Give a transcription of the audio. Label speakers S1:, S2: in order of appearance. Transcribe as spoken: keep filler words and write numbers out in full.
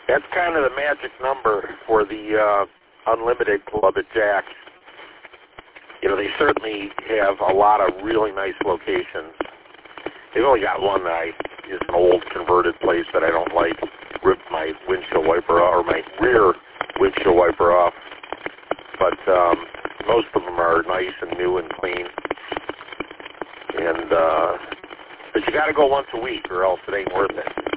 S1: That's kind of the magic number for the uh, Unlimited Club at Jack's. You know, they certainly have a lot of really nice locations. They've only got one that I, is an old converted place that I don't like. Ripped my windshield wiper off, or my rear windshield wiper off. But um, most of them are nice and new and clean. And uh, but you got to go once a week, or else it ain't worth it.